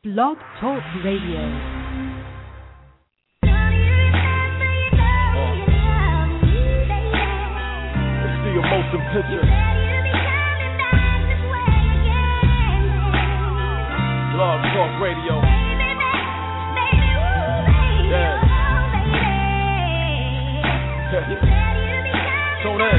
Blog Talk Radio. Your motion picture. Blog Talk Radio. Yeah. Tune in.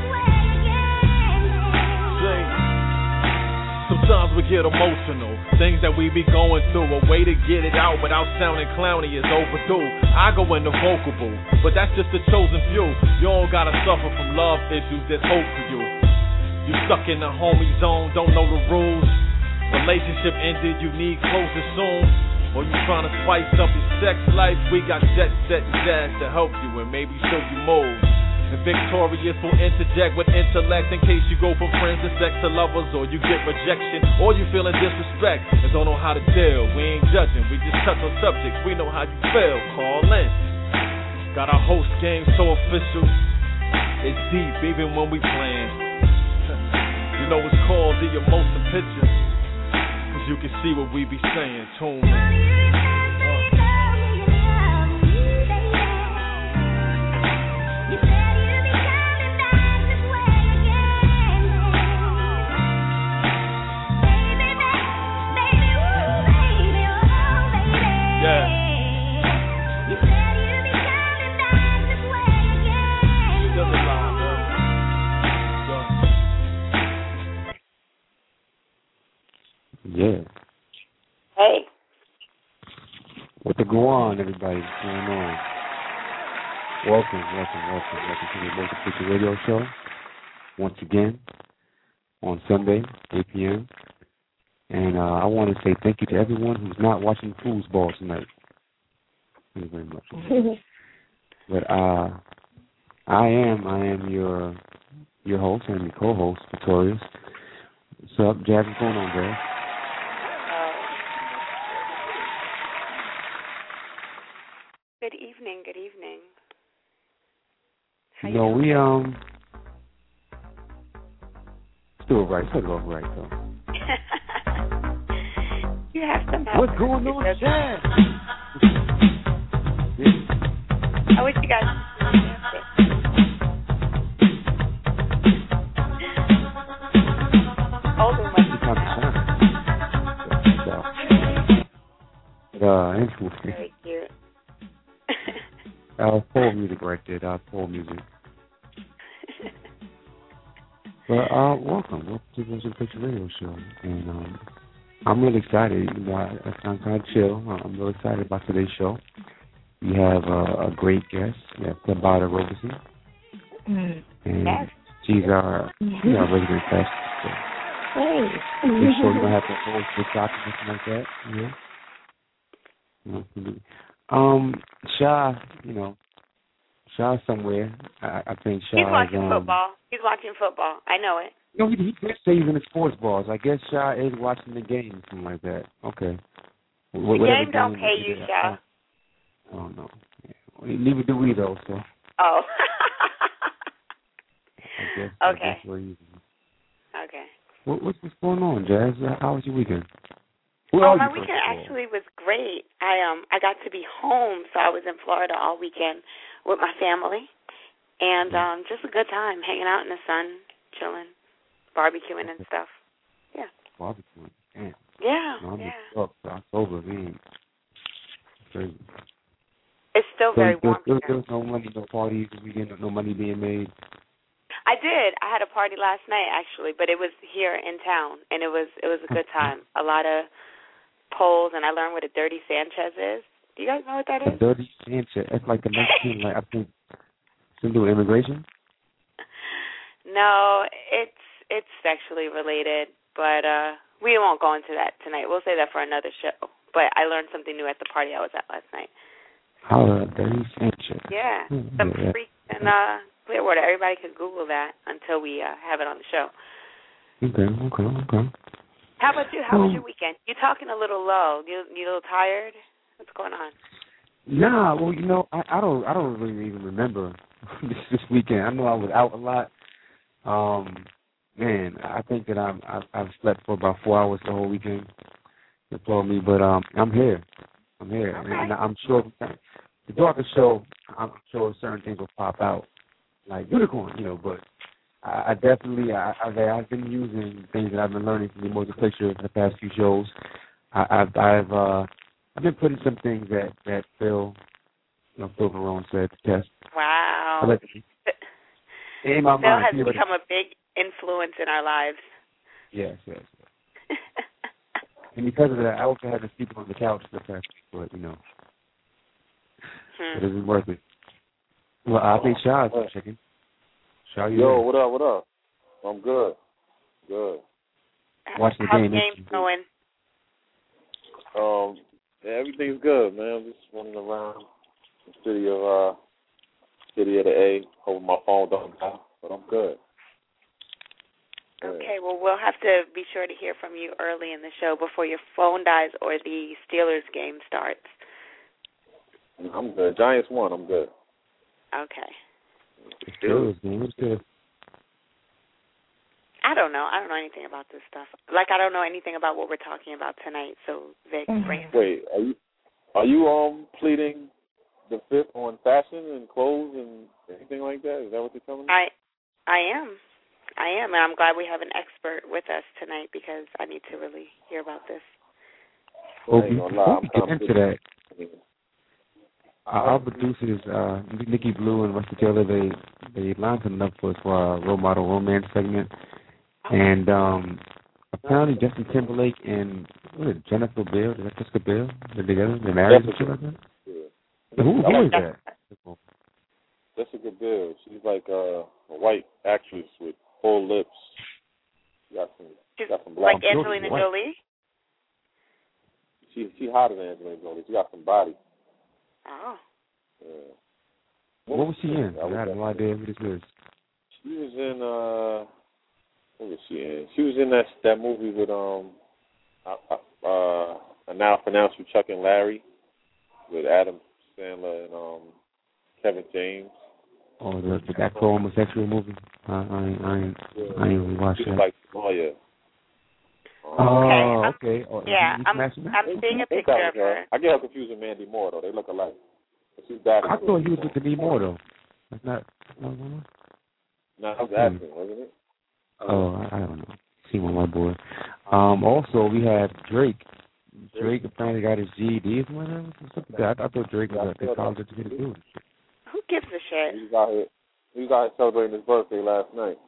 See, sometimes we get emotional. Things that we be going through. A way to get it out without sounding clowny is overdue. I go into vocal booth, but that's just the chosen few. You don't gotta suffer from love issues, there's hope for you. You stuck in the homie zone, don't know the rules. Relationship ended, you need closure soon. Or you trying to spice up your sex life, we got Jet Set and Jazz to help you and maybe show you moves. And Victorious will interject with intellect in case you go from friends to sex to lovers, or you get rejection, or you feeling disrespect and don't know how to deal. We ain't judging, we just touch on subjects, we know how you feel. Call in. Got our host game so official, it's deep even when we playing. You know it's called the emotion picture, cause you can see what we be saying. Tune in. Yeah. Hey. What to go on, everybody? What's going on? Welcome to the Emotion Picture Radio Show. Once again, on Sunday, 8 p.m. And I want to say thank you to everyone who's not watching foosball tonight. Thank you very much. But I am your host and your co-host, Victorious. What's up, Jazz? What's going on, Jazz? Good evening. How we still right. Start it off right though. You have some help. What's going on, Jazz? I wish you guys. Very cute. Full music right there. Full music. But welcome to the Emotion Picture Radio Show, and I'm really excited. You know, I'm kind of chill. I'm really excited about today's show. We have a great guest. We have Tabata Roberson, and yes. she's our resident guest. So hey. This show you don't have to hold the topic or something like that. Shah somewhere. I think Shah. He's watching football. He's watching football. I know it. No, he did say he's in the sports balls. I guess Shah is watching the game or something like that. Okay. The game don't pay you, Shah. Oh, no. Neither do we, though, so. Oh. Okay. I guess we're using. Okay. What's going on, Jazz? How was your weekend? My weekend actually was great. I got to be home, so I was in Florida all weekend with my family, and just a good time, hanging out in the sun, chilling, barbecuing and stuff. Yeah. Barbecuing, damn. Yeah. No, I'm up to October, man. Crazy. It's still very warm. There was no money, no parties this weekend, no money being made. I did. I had a party last night actually, but it was here in town, and it was a good time. A lot of polls, and I learned what a dirty Sanchez is. Do you guys know what that is? A dirty Sanchez. That's like the Mexican, like I think, something with immigration. No, it's sexually related, but we won't go into that tonight. We'll say that for another show. But I learned something new at the party I was at last night. Oh, dirty Sanchez. Yeah, some freaks in Clearwater. Everybody can Google that until we have it on the show. Okay. How about you? How was your weekend? You're talking a little low. You a little tired? What's going on? Nah, well, I don't really even remember this weekend. I know I was out a lot. Man, I think that I've slept for about 4 hours the whole weekend. applaud me, but I'm here. I'm here, okay. and I'm sure the darker show, I'm sure certain things will pop out, like unicorn, but I definitely, I've been using things that I've been learning from the Emotional Picture in the past few shows. I've been putting some things that Phil Verone said to test. Wow. In my Phil mind, has become a big influence in our lives. Yes. And because of that, I also had to sleep on the couch the past, but it isn't worth it. Well, I think Shaw's chicken. Shaw, you Yo, what up? I'm good. Good. Watching the How's game. The game going? Everything's good, man. I'm just running around the city of the A, hoping my phone don't die, but I'm good. Okay, well, we'll have to be sure to hear from you early in the show before your phone dies or the Steelers game starts. I'm good. Giants won. I'm good. Okay. Steelers game was good. I don't know. I don't know anything about this stuff. Like, I don't know anything about what we're talking about tonight, so Vic, bring it. Wait, are you pleading the fifth on fashion and clothes and anything like that? Is that what you're telling me? I am, and I'm glad we have an expert with us tonight because I need to really hear about this. Well, before we get into that, our producers, Nikki Blue and Rusty Taylor, they lined something up for us for our role model romance segment. And apparently Justin Timberlake and Jennifer Biel, is that Jessica Biel? They're together? They're married or something like that? Yeah. Who is that? Jessica Biel. She's like a white actress with full lips. Got some black. Like Angelina Jolie? She's hotter than Angelina Jolie. She got some body. Oh. Yeah. What was she in? I have no idea who this is. She was in what was she in? She was in that movie with I Now Pronounce You Chuck and Larry with Adam Sandler and Kevin James. Oh, that pro-homosexual movie? I ain't really watched that. Like, oh yeah. Okay. Oh, yeah, I'm seeing a picture of her. I get her confused with Mandy Moore, though. They look alike. She's bad. I thought he was with Demi Moore, though. That's not. No, that was acting, wasn't it? Oh, I don't know. See one, my boy. Also, we have Drake. Drake apparently got his GED or something. I thought Drake was a college educated dude. Who gives a shit? He was out here celebrating his birthday last night.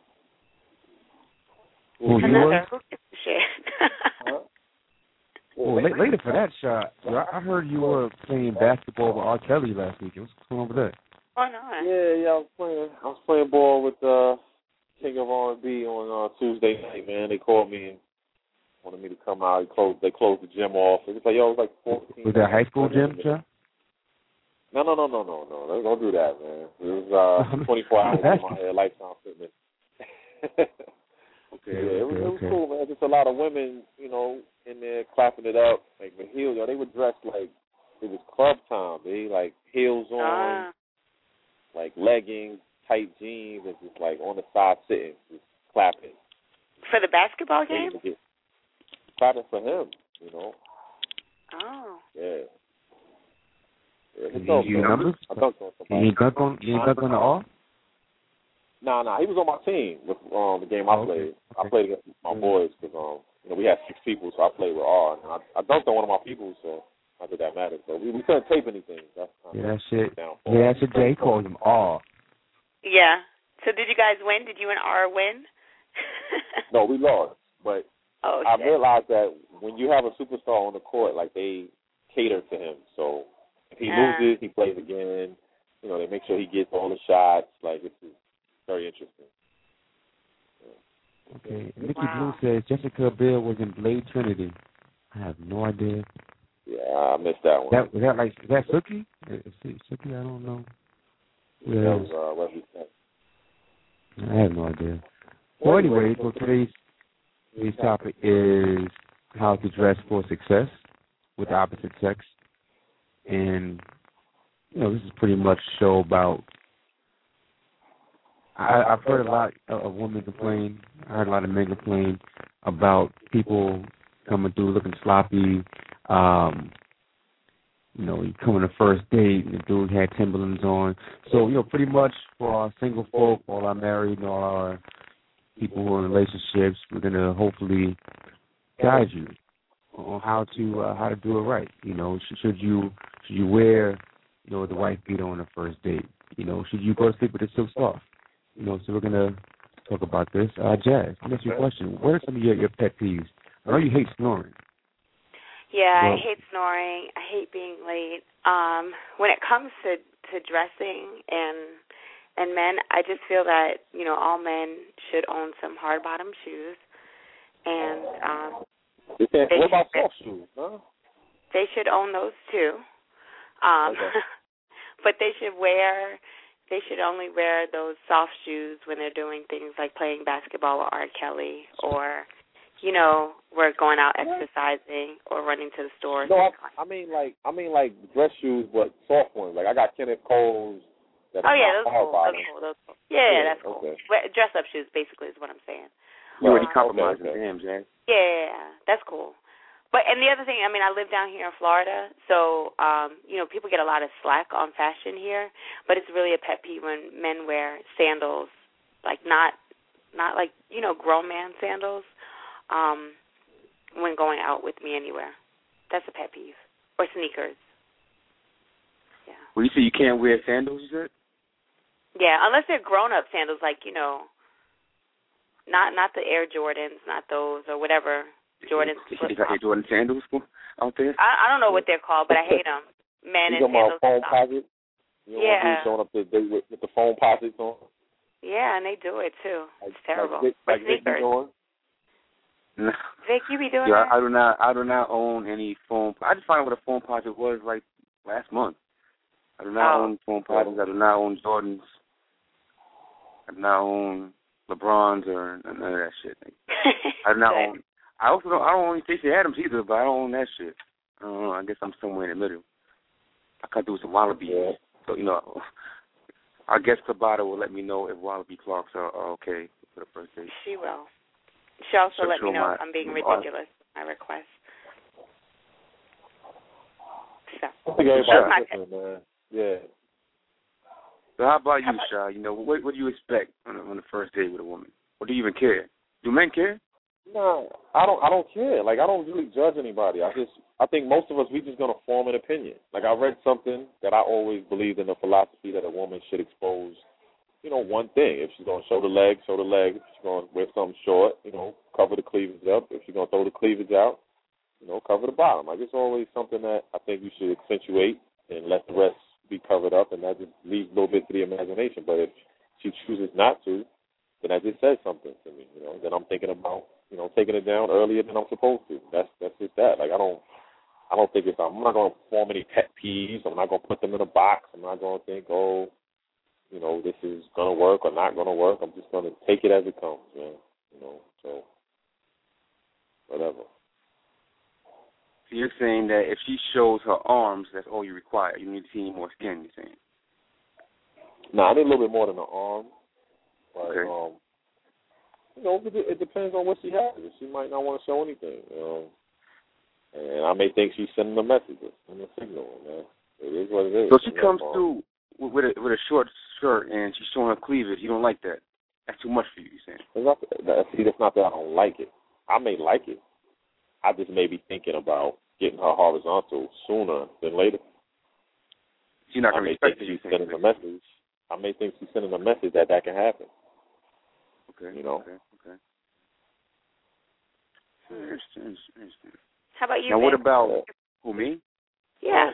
Who yours? Who gives a shit? Huh? Well, later for that shot, I heard you were playing basketball with R. Kelly last week. What's going on with that? Oh no. Yeah, I was playing ball with King of R&B on Tuesday night. Man, they called me and wanted me to come out. They closed the gym off. It was like, it was like 14. Was that a high school gym, Chuck? No. Don't do that, man. It was 24 hours in my head, Lifetime Fitness. It was cool, man. Just a lot of women, in there clapping it up. Like the heels, they were dressed like it was club time. They like heels on, like leggings, tight jeans, and just like on the side sitting, just clapping. For the basketball game? Clapping for him, Oh. Yeah. You numbers? I dunked on somebody. You ain't dunk on the all? Nah, he was on my team with the game I played. Okay. I played against my boys because we had 6 people, so I played with R. And I dunked on one of my people, so not that matters. So we couldn't tape anything. That's that shit. Yeah, that's what Jay called him, R. Yeah. So did you guys win? Did you and R win? No, we lost. But I realized that when you have a superstar on the court, like they cater to him. So if he loses, he plays again. They make sure he gets all the shots. Like it's very interesting. Okay. Nikki Blue says Jessica Biel was in Blade Trinity. I have no idea. Yeah, I missed that one. Is that Sookie? Is it Sookie? I don't know. Yeah, that was Wesley Snipes. I have no idea. Well, anyway, so today's topic is how to dress for success with the opposite sex. And, this is pretty much a show about, I've heard a lot of women complain. I heard a lot of men complain about people coming through looking sloppy. You come on the first date and the dude had Timberlands on. So, pretty much for our single folk, all our married, all our people who are in relationships, we're going to hopefully guide you on how to do it right. Should you wear, the white beater on the first date? Should you go to sleep with a silk scarf? So we're going to talk about this. Jazz, let me ask you a question. What are some of your pet peeves? I know you hate snoring. Yeah, I hate snoring. I hate being late. When it comes to dressing and men, I just feel that, all men should own some hard-bottom shoes. And what about soft shoes? Huh? They should own those too. But they should only wear those soft shoes when they're doing things like playing basketball with R. Kelly or we're going out exercising or running to the store. No, I mean like dress shoes, but soft ones. Like I got Kenneth Cole's. Those are cool. Yeah, that's cool. Okay. Dress up shoes, basically, is what I'm saying. You already compromised with him, Jay. Yeah, that's cool. And the other thing, I live down here in Florida, so people get a lot of slack on fashion here, but it's really a pet peeve when men wear sandals, like not like grown man sandals. When going out with me anywhere. That's a pet peeve. Or sneakers. Yeah. Well, you say you can't wear sandals, you said? Yeah, unless they're grown-up sandals, like, not the Air Jordans, not those, or whatever. Jordans. Is that Jordan sandals out there? I don't know what they're called, but I hate them. Men in sandals. Phone posit? Yeah. Showing up to the date with the phone posits on? Yeah, and they do it, too. It's terrible. Like sneakers. No. Vic, you be doing that? I do not own any phone. I just found out what a phone posit was like last month. I do not own phone posits. I do not own Jordans. I do not own LeBrons or none of that shit. I do not own. I don't own Stacey Adams either, but I don't own that shit. I don't know. I guess I'm somewhere in the middle. I cut through some Wallabies. Yeah. So our guest Tabata will let me know if Wallaby Clarks are okay for the first date. She will. She also let me know if I'm being ridiculous with my request. So. Man. Yeah. So how about you, Sha? What do you expect on the first date with a woman? Or do you even care? Do men care? No, I don't care. Like I don't really judge anybody. I think most of us we just gonna form an opinion. Like I read something that I always believed in the philosophy that a woman should expose one thing. If she's going to show the leg, show the leg. If she's going to wear something short, cover the cleavage up. If she's going to throw the cleavage out, cover the bottom. Like it's always something that I think you should accentuate and let the rest be covered up, and that just leaves a little bit to the imagination. But if she chooses not to, then that just says something to me. Then I'm thinking about, taking it down earlier than I'm supposed to. That's just that. Like I don't think I'm not going to form any pet peeves. I'm not going to put them in a box. I'm not going to think, this is going to work or not going to work. I'm just going to take it as it comes, man. So whatever. So you're saying that if she shows her arms, that's all you require. You need to see any more skin, you're saying? No, I need a little bit more than the arm. But, okay. It depends on what she has. She might not want to show anything, And I may think she's sending a message, sending a signal, man. It is what it is. So she comes through with a short skirt and she's showing her cleavage. You don't like that? That's too much for you, you're saying? See, that's not that I don't like it. I may like it. I just may be thinking about getting her horizontal sooner than later. She's not going to respect she's sending a message. I may think she's sending a message that can happen. Okay. Okay. Interesting. How about you? Now, what about who, me? Yeah.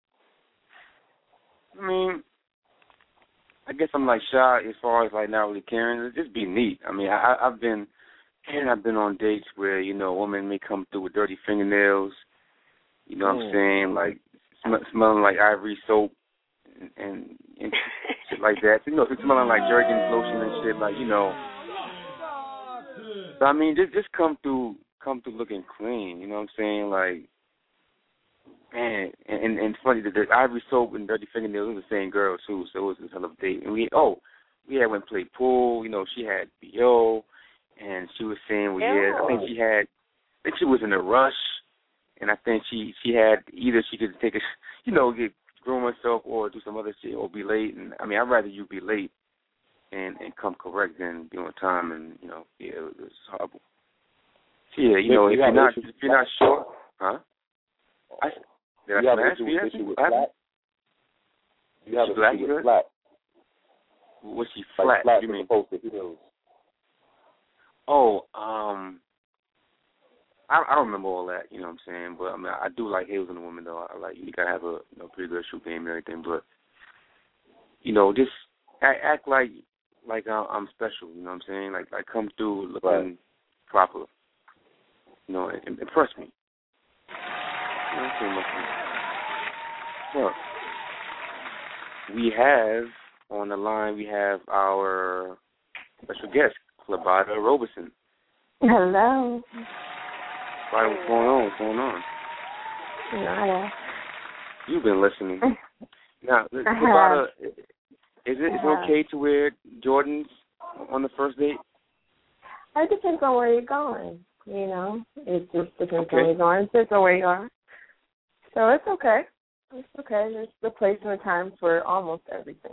I mean, I guess I'm like shy as far as like not really caring. Just be neat. I mean, I've been on dates where a woman may come through with dirty fingernails. You know what I'm saying? Like smelling like Ivory soap and shit like that. It's smelling like Jergens lotion and shit. Like So I mean, just come through looking clean. You know what I'm saying? Like. Man, and it's funny that the Ivory soap and dirty fingernails was the same girl too, so it was a hell of a date. And we had went play pool. She had BO, and she was saying, I think she had think she was in a rush, and I think she had either she could take get groom herself or do some other shit or be late. And I mean, I'd rather you be late and come correct than be on time. And it was horrible. So, yeah, if you're not sure, huh? Did I smash? You have issue with flat. Was she flat? Flat you mean? Opposed to heels. Oh, I don't remember all that. You know what I'm saying? But I mean, I do like heels in a woman though. I like you gotta have a pretty good shoe game and everything. But just act like I'm special. You know what I'm saying? Like come through looking proper. And impress me. You know what I'm saying? Look, we have on the line. We have our special guest, Clebada Roberson. Hello. Right, what's going on? Nada. You've been listening. Now, Clebada, is it okay to wear Jordans on the first date? It depends on where you're going. It just depends on where you're going. It depends on where you are. So it's okay. It's okay. There's the place and the time for almost everything.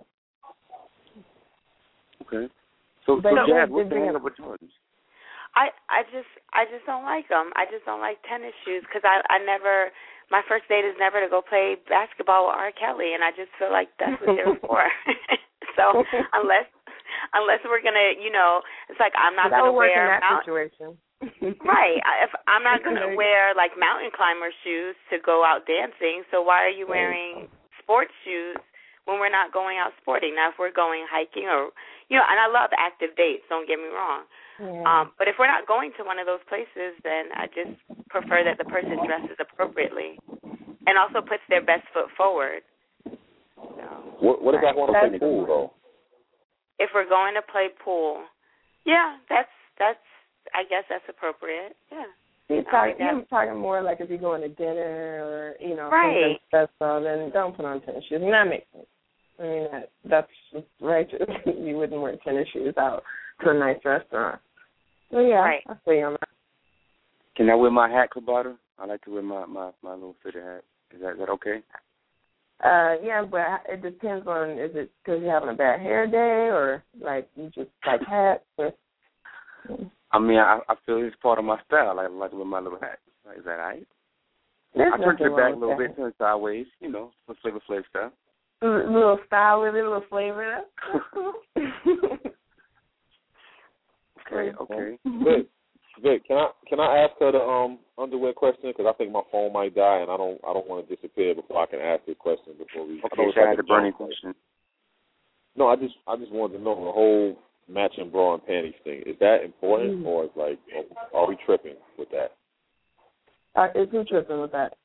Okay. So Jazz, what's the hang up with Jordans? I just don't like them. I just don't like tennis shoes because I never. My first date is never to go play basketball with R. Kelly, and I just feel like that's what they're for. So unless we're gonna, it's like I'm not gonna wear situation. Right. If I'm not gonna wear like mountain climber shoes to go out dancing, so why are you wearing sports shoes when we're not going out sporting? Now, if we're going hiking or and I love active dates. Don't get me wrong. Yeah. But if we're not going to one of those places, then I just prefer that the person dresses appropriately and also puts their best foot forward. So, what if I want to play pool, though? If we're going to play pool, that's I guess that's appropriate. Yeah. You're talking more like if you're going to dinner or, right. something special, then don't put on tennis shoes. And that makes sense. I mean, that's righteous. You wouldn't wear tennis shoes out to a nice restaurant. So, right. I'll see you on that. Can I wear my hat, Clebada? I like to wear my little fitted hat. Is that okay? Yeah, but it depends on, is it because you're having a bad hair day or, like, you just like hats? Or... I mean, I feel it's part of my style. I like to wear my little hat. Is that all right? I turn it back a little bit, turn it sideways, for flavor stuff. A little style with it, a little flavor. Okay. Vic, can I ask her the underwear question? Because I think my phone might die, and I don't want to disappear before I can ask the question before we. Okay, so I had the burning question. No, I just wanted to know the whole matching bra and panties thing. Is that important, or is are we tripping with that? Is who tripping with that?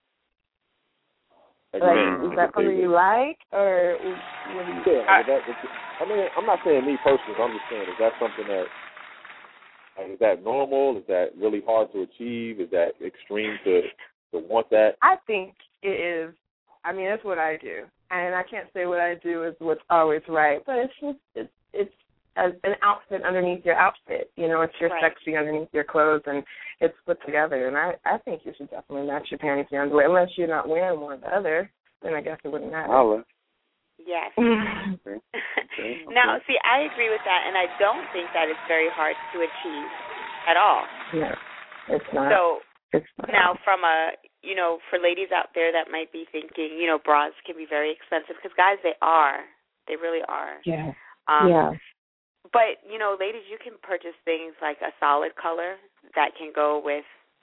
Is that something you like, or what do you? I mean, I'm not saying me personally. I'm just saying, is that something that? Is that normal? Is that really hard to achieve? Is that extreme to want that? I think it is. I mean, that's what I do, and I can't say what I do is what's always right, but it's as an outfit underneath your outfit. It's your sexy underneath your clothes, and it's put together. And I think you should definitely match your panties to your underwear, unless you're not wearing one or the other. Then I guess it wouldn't matter. Holla. Yes. Okay. Now, see, I agree with that, and I don't think that it's very hard to achieve at all. Yeah, it's not. So it's not. Now, from for ladies out there that might be thinking, bras can be very expensive, because guys, they really are. Yeah. Yeah. But, ladies, you can purchase things like a solid color that can go with,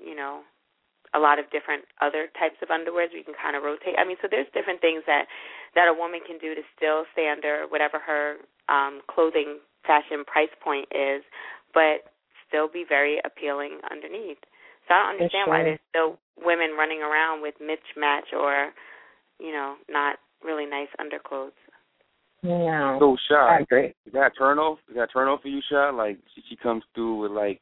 a lot of different other types of underwears where you can kind of rotate. I mean, so there's different things that a woman can do to still stay under whatever her clothing fashion price point is, but still be very appealing underneath. So I don't understand why there's still women running around with mismatch or, not really nice underclothes. Yeah. So, Sha, I agree. Is that a turn off? Is that a turn off for you, Sha? Like, she comes through with, like,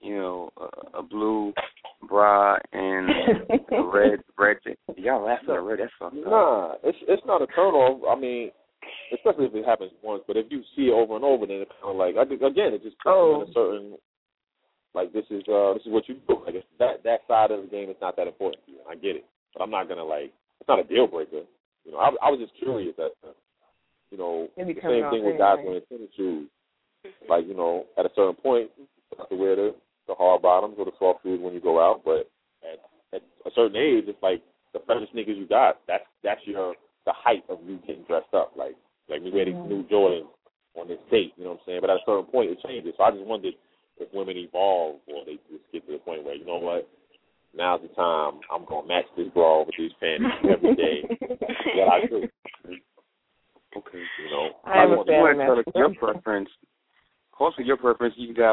a blue bra and a red. Y'all laughing at red. That's fucked up. Nah, it's not a turn off. I mean, especially if it happens once. But if you see it over and over, then it's kind of like, again, it just puts you in a certain Like this is what you do. Like that side of the game is not that important to you. I get it, but I'm not gonna it's not a deal breaker. You know, I was just curious that you know the same thing with guys wearing tennis shoes. Like you know, at a certain point, you have to wear the hard bottoms or the soft shoes when you go out. But at a certain age, it's like the freshest sneakers you got. That's the height of you getting dressed up. Like we wear these new Jordans on this date. You know what I'm saying? But at a certain point, it changes. So I just wondered if women evolve or they just get to the point where, you know what, now's the time I'm going to match this bra with these panties every day. What I do. Okay. You know, I want to tell us your preference. Also, your preference, you can dial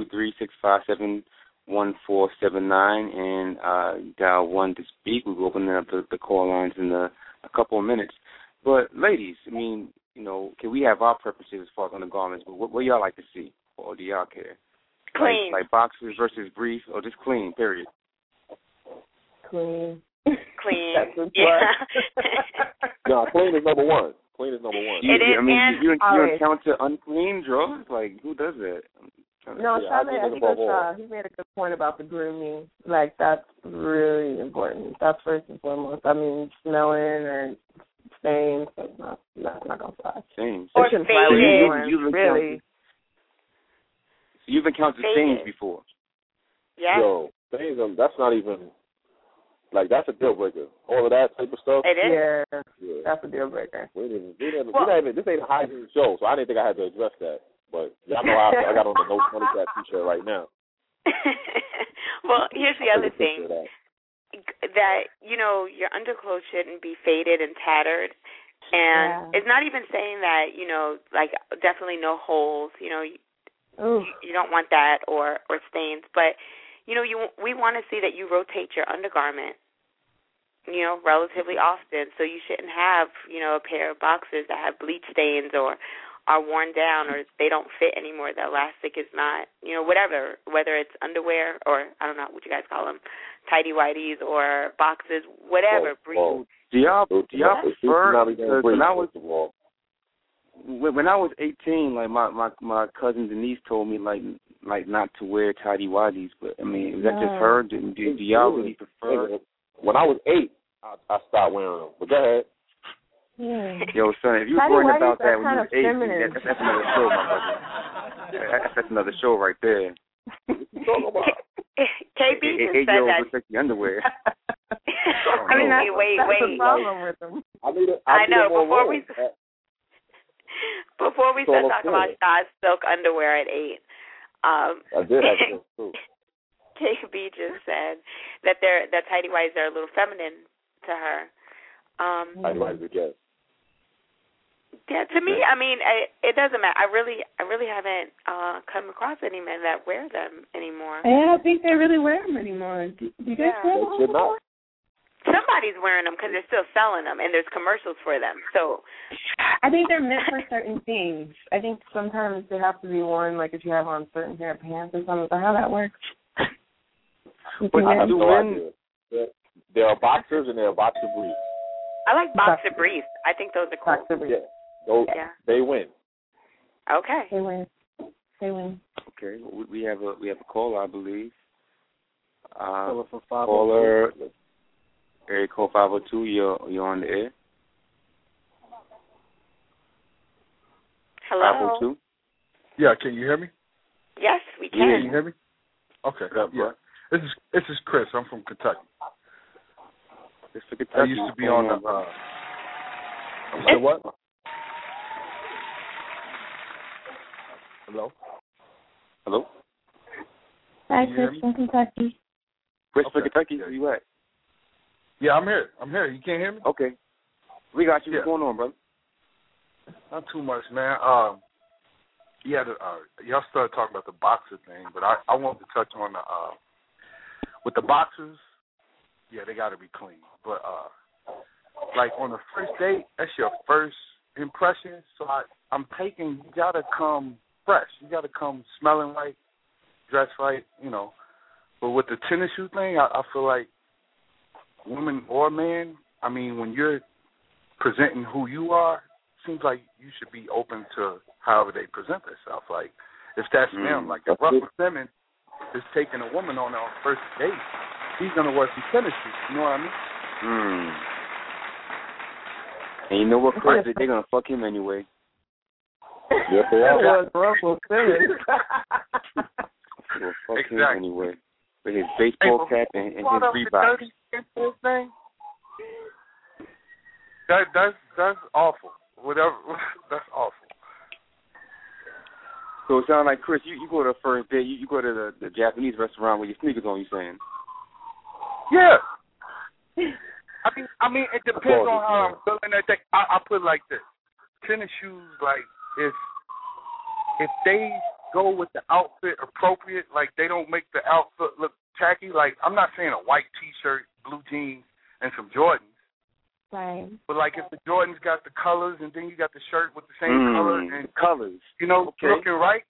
323-657-1479 and dial 1 to speak. We'll open up the call lines in a couple of minutes. But, ladies, I mean, you know, can we have our preferences as far as undergarments, but what y'all like to see? Or do y'all care? Clean. Like boxers versus briefs, or just clean, period? Clean. Clean. That's no, clean is number one. Clean is number one. You encounter unclean drawers? Like, who does that? No, I think he made a good point about the grooming. Like, that's really important. That's first and foremost. I mean, smelling or stains, that's not going to fly. Stains. Or faded. Really. So you've encountered stains before? Yeah. Yo, stains, that's not even, like, that's a deal breaker. All of that type of stuff. It is. Yeah. That's a deal breaker. This ain't a hygiene show, so I didn't think I had to address that. But y'all know I got on the No Money Cat t-shirt right now. Well, here's the other thing. That, you know, your underclothes shouldn't be faded and tattered. And it's not even saying that, you know, like definitely no holes, you know, you don't want that or stains. But, you know, we want to see that you rotate your undergarment, you know, relatively often. So you shouldn't have, you know, a pair of boxers that have bleach stains or are worn down or they don't fit anymore. The elastic is not, you know, whatever, whether it's underwear or, I don't know what you guys call them, tighty-whities or boxes, whatever. Do y'all prefer, because when I was 18, like my cousin Denise told me like not to wear tighty-whities, but I mean, is that just her? Do y'all really prefer? When I was 8, I stopped wearing them. But go ahead. Yo, son, if you were worrying about that when you were 8, that's another show, my brother. That's another show right there. KB just said that. Looks like the underwear. I mean, wait. That's the problem with them. I know. Before we start talking about Shaw's silk underwear at 8, I did have to. KB just said that tighty whities are a little feminine to her. Tighty whities, I guess. Yeah, to me, I mean, it doesn't matter. I really haven't come across any men that wear them anymore. I don't think they really wear them anymore. Do you guys wear them anymore? Somebody's wearing them because they're still selling them, and there's commercials for them. So I think they're meant for certain things. I think sometimes they have to be worn, like if you have on a certain pair of pants or something. How that works? But I have no idea. There are boxers and there are boxer briefs. I like boxer briefs. I think those are cool. Boxer briefs. They win. Okay. They win. Okay. We have a caller, I believe. Caller, area code 502. You're on the air. Hello. 502. Yeah. Can you hear me? Yes, we can. Yeah, you hear me? Okay. Yeah. This is Chris. I'm from Kentucky. I used to be on the. What? Hello. Hi, Chris from Kentucky. Chris from Kentucky. Where you at? Yeah, I'm here. You can't hear me? Okay. We got you. What's going on, brother? Not too much, man. Y'all started talking about the boxer thing, but I wanted to touch on with the boxers. Yeah, they got to be clean. But like on the first date, that's your first impression. So I'm taking, you got to come fresh. You got to come smelling right, dressed right, you know. But with the tennis shoe thing, I feel like women or men, I mean, when you're presenting who you are, seems like you should be open to however they present themselves. Like, if that's them, like if Russell Simmons is taking a woman on our first date, he's gonna work some tennis shoes. You know what I mean? And you know what, Chris? They're gonna fuck him anyway. Yes, they are. That was Russell Simmons. They'll fuck him anyway. With his baseball cap and his Reeboks. That's awful. Whatever. That's awful. So it sounds like, Chris, you go to the first date, you go to the Japanese restaurant with your sneakers on, you saying? Yeah. I mean, it depends on how I'm feeling that day. I put it like this: tennis shoes, like if they go with the outfit appropriate, like they don't make the outfit look tacky. Like I'm not saying a white T-shirt, blue jeans, and some Jordans. Right. But like if the Jordans got the colors, and then you got the shirt with the same colors and colors, looking right.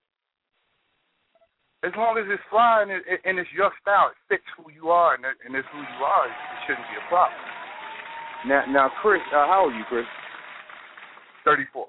As long as it's fly and it's your style, it fits who you are, and it's who you are, it shouldn't be a problem. Now, Chris, how old are you, Chris? 34.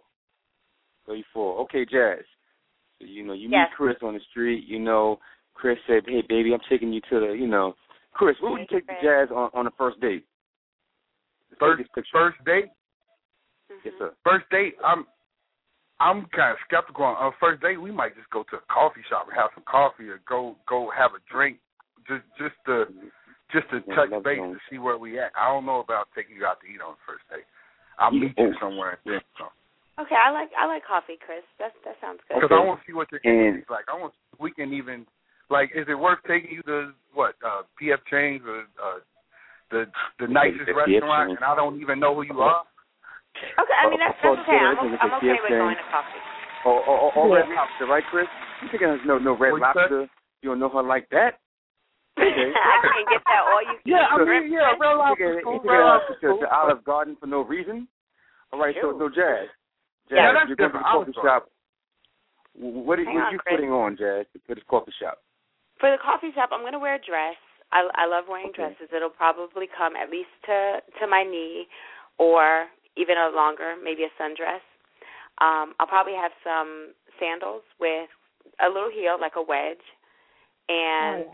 34. Okay, Jazz. So, you meet Chris on the street. Chris said, "Hey, baby, I'm taking you to the, Chris, where would you take the Jazz on the first date? First date? Yes, sir. First date, I'm kind of skeptical. On first date, we might just go to a coffee shop and have some coffee, or go have a drink, just to touch base to see where we at. I don't know about taking you out to eat on the first date. I'll meet you somewhere and then. Okay, I like coffee, Chris. That sounds good. Because I want to see what your energy's like. I want we can even is it worth taking you to P.F. Chang's or the nicest restaurant, and I don't even know who you are? Okay, I mean that's okay. I'm okay with going to coffee. Or Red Lobster, right, Chris? You think there's no Red Lobster? You don't know her like that? Okay. I can't get that all you can. Red Lobster. You think to Olive Garden for no reason? All right, so Jazz, you're going to the coffee shop. What are you putting on, Jazz, for this coffee shop? For the coffee shop, I'm going to wear a dress. I love wearing dresses. It'll probably come at least to my knee, or even a longer, maybe a sundress. I'll probably have some sandals with a little heel, like a wedge, and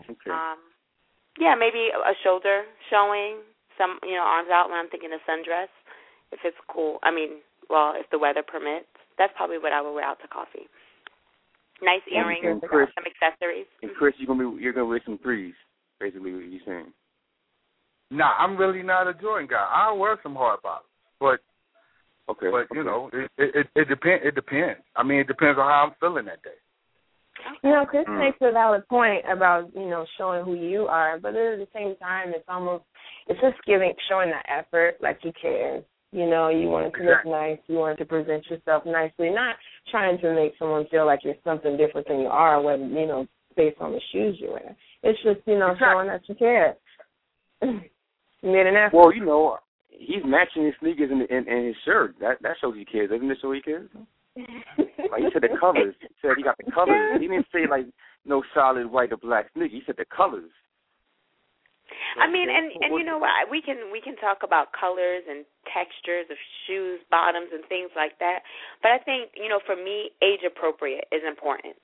maybe a shoulder showing, some arms out when I'm thinking a sundress, if it's cool. I mean, if the weather permits. That's probably what I would wear out to coffee. Nice earrings, and Chris, some accessories. And Chris, you're gonna wear some threes. Basically, what you're saying. Nah, I'm really not a Jordan guy. I'll wear some hard bottoms, but it depends. It depends. I mean, it depends on how I'm feeling that day. Chris makes a valid point about showing who you are, but at the same time, it's just showing that effort, like you care. You want it to look nice. You want it to present yourself nicely, not trying to make someone feel like you're something different than you are, when based on the shoes you wear. It's just showing that you care. You made an effort. Well, he's matching his sneakers and his shirt. That shows he cares. Doesn't it show he cares? Like he said the colors. He said he got the colors. He didn't say no solid white or black sneaker. He said the colors. I mean, and you know what? We can talk about colors and textures of shoes, bottoms, and things like that. But I think for me, age appropriate is important.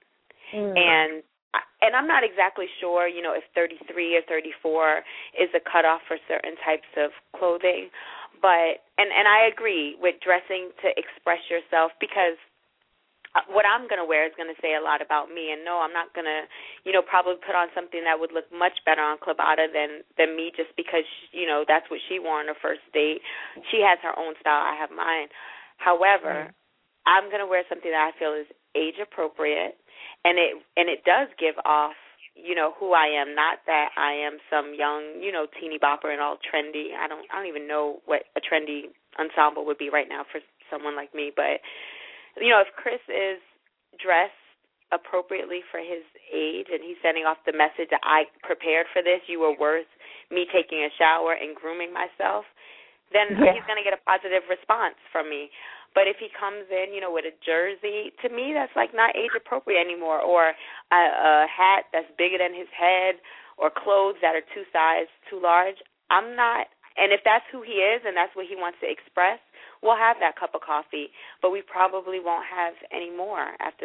And I'm not exactly sure, if 33 or 34 is a cutoff for certain types of clothing. But and I agree with dressing to express yourself, because what I'm going to wear is going to say a lot about me. And no, I'm not going to, probably put on something that would look much better on Clavada than me, just because, that's what she wore on her first date. She has her own style. I have mine. However, I'm going to wear something that I feel is age appropriate, and it does give off, who I am. Not that I am some young, teeny bopper and all trendy. I don't even know what a trendy ensemble would be right now for someone like me. But if Chris is dressed appropriately for his age and he's sending off the message that I prepared for this, you were worth me taking a shower and grooming myself, then he's going to get a positive response from me. But if he comes in, with a jersey, to me that's not age appropriate anymore, or a hat that's bigger than his head, or clothes that are too large. I'm not. And if that's who he is and that's what he wants to express, we'll have that cup of coffee, but we probably won't have any more after that.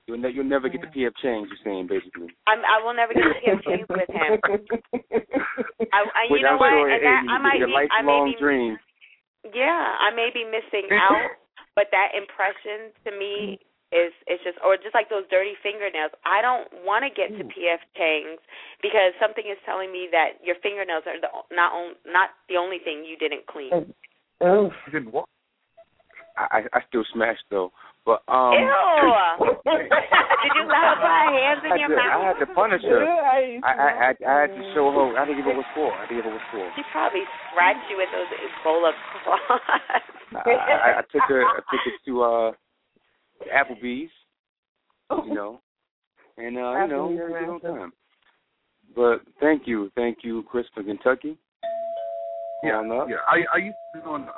You'll never get the PF change. You're saying basically. I will never get the PF change with him. You know what? Sure and I might your lifelong dream. Yeah, I may be missing out, but that impression to me is just, or just like those dirty fingernails. I don't want to get to PF change because something is telling me that your fingernails are not the only thing you didn't clean. Oh. You didn't what? I still smash though. But Ew! Did you let her put her hands in your mouth? I had to punish her. I had to show her. I had to give her what for. She probably scratched you with those Ebola claws. I took her to Applebee's, you know, and you know, we had a good time. But thank you, Chris from Kentucky. Yeah. I used to be on.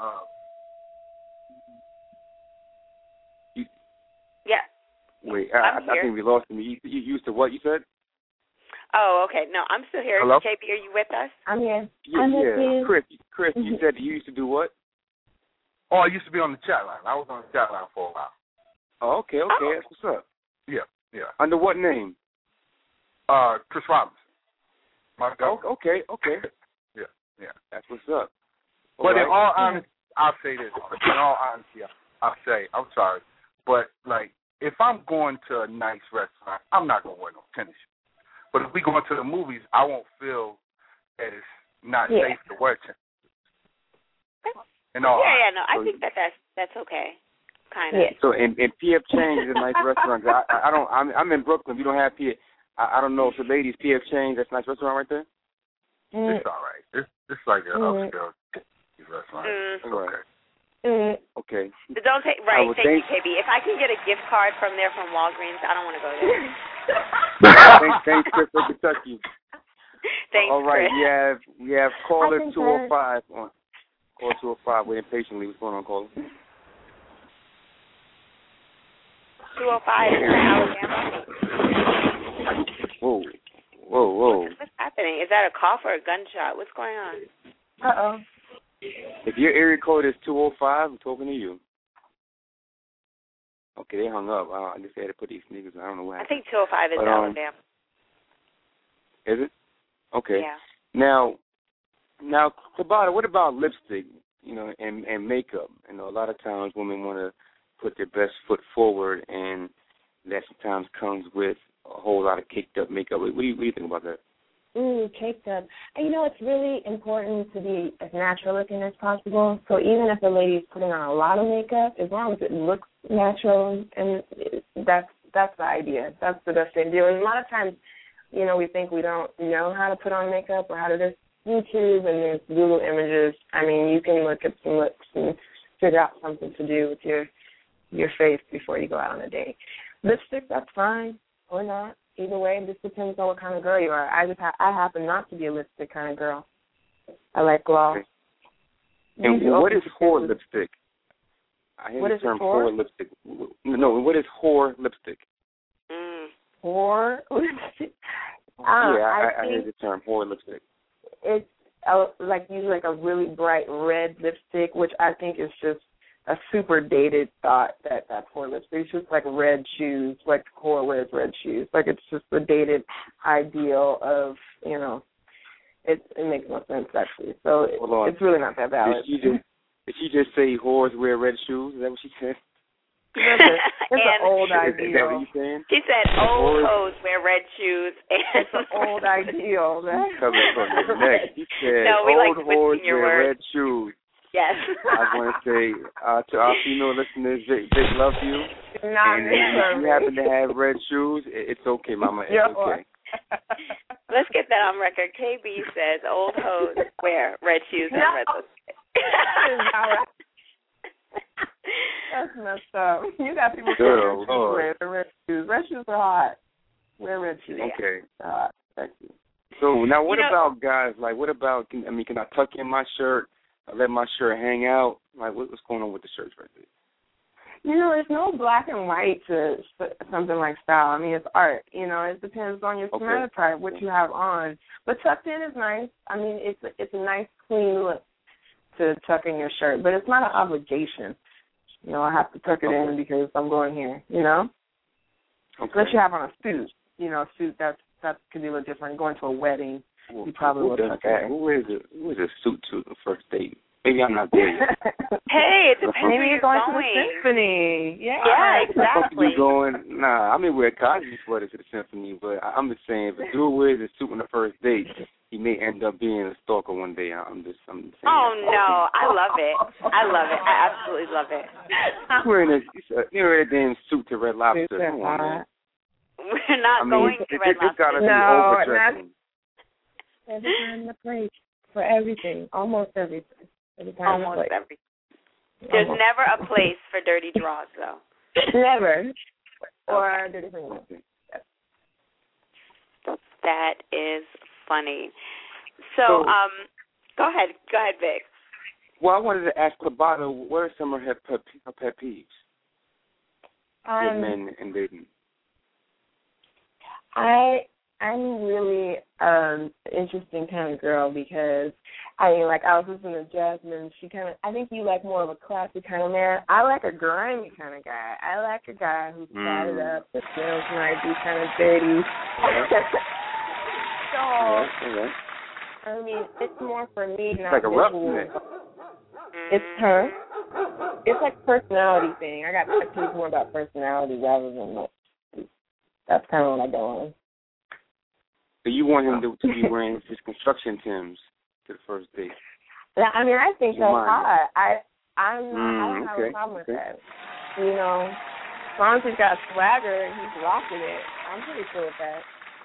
Yeah. Wait, I think we lost him. You used to what you said? Oh, okay. No, I'm still here. Hello? KB, are you with us? I'm here. Yeah. Chris, you said you used to do what? Oh, I used to be on the chat line. I was on the chat line for a while. Oh, okay. That's what's up. Yeah. Under what name? Chris Robinson. Okay. Yeah. That's what's up. But in all honesty, I'll say this. In all honesty, I'll say, I'm sorry, but like, if I'm going to a nice restaurant, I'm not going to wear no tennis shoes. But if we go into the movies, I won't feel that it's not safe to wear tennis shoes. No, I think that's okay. Kind of. Yeah. So in PF Chang's is a nice restaurant. I'm in Brooklyn. We don't have PF. I don't know. So ladies, PF Chang's, that's a nice restaurant right there. It's all right. It's like an upscale restaurant. It's okay. Okay. Don't take thank you, KB. If I can get a gift card from there from Walgreens, I don't want to go there. Thanks, Chris from Kentucky. Thanks, all right, Chris. we have caller 205 on. Caller 205, waiting patiently. What's going on, caller? 205 in Alabama. Whoa. What's happening? Is that a cough or a gunshot? What's going on? Uh-oh. If your area code is 205, I'm talking to you. Okay, they hung up. I just had to put these sneakers on. I don't know what happened. I think 205 is Alabama. Is it? Okay. Yeah. Now, Tabata, what about lipstick, you know, and makeup? You know, a lot of times women want to put their best foot forward, and that sometimes comes with a whole lot of caked up makeup. What do you think about that? Caked up. And, you know, it's really important to be as natural looking as possible. So even if the lady's putting on a lot of makeup, as long as it looks natural, and that's the idea. That's the best thing to do. And a lot of times, you know, we think we don't know how to put on makeup or how to do YouTube, and there's Google images. I mean, you can look at some lips and figure out something to do with your face before you go out on a date. Lipstick, that's fine, or not. Either way, it just depends on what kind of girl you are. I happen not to be a lipstick kind of girl. I like gloss. And what is whore lipstick? I hear the term whore lipstick. No, what is whore lipstick? Whore lipstick? I hear the term whore lipstick. It's usually like a really bright red lipstick, which I think is just a super dated thought that's whore lipstick. It's just like red shoes, like whore wears red shoes. Like it's just the dated ideal of, you know, it makes no sense actually. So it's really not that valid. Did she just say whores wear red shoes? Is that what she said? It's an old ideal. Is that what you saying? She said old hoes wear red shoes. It's an old ideal. Coming from the neck. She said old whores wear red shoes. Yes. I want to say to our female listeners, Vic loves you. And if you happen to have red shoes, it's okay, Mama. It's okay. Let's get that on record. KB says old hoes wear red shoes and red lipstick. That's messed up. You got people wearing red shoes. Red shoes are hot. Wear red shoes. Okay. Thank you. So now, what about guys? Like, what about? Can I tuck in my shirt? Let my shirt hang out? Like, what's going on with the shirts right there? You know, there's no black and white to something like style. I mean, it's art. You know, it depends on your phenotype, what you have on. But tucked in is nice. I mean, it's a nice, clean look to tuck in your shirt. But it's not an obligation. You know, I have to tuck it in because I'm going here, you know? Unless you have on a suit. You know, a suit that could be a little different. Going to a wedding, you probably would tuck it. Who wears a suit to the first date? Maybe I'm not there yet. Hey, it depends. Maybe you're going to the symphony. Yeah, exactly. You going? Nah, I may wear a Cosby sweater to the symphony, but I'm just saying, if a dude wears a suit on the first date, he may end up being a stalker one day. I'm just saying. Oh no, I love it. I absolutely love it. You're wearing a damn suit to Red Lobster. Come on, man. We're not going to Red Lobster. It's gotta be overdressing. There's a time and a place for everything, almost everything. Almost everything. There's never a place for dirty draws, though. Never. Or dirty fingers. That is funny. So, go ahead, Vic. Well, I wanted to ask Tabata, what are some of her pet peeves with men and dating? I'm really interesting kind of girl because, I mean, like, I was listening to Jasmine. I think you like more of a classy kind of man. I like a grimy kind of guy. I like a guy who's tatted up, that smells might be kind of dirty. So, I mean, it's more for me, not like a roughneck. It's her. It's like a personality thing. I think more about personality rather than looks. That's kind of what I go on. So you want him to be wearing his construction Timbs to the first date? Yeah, I mean, I think that's hot. I don't have a problem with that. You know, as long as he's got swagger and he's rocking it, I'm pretty cool with that.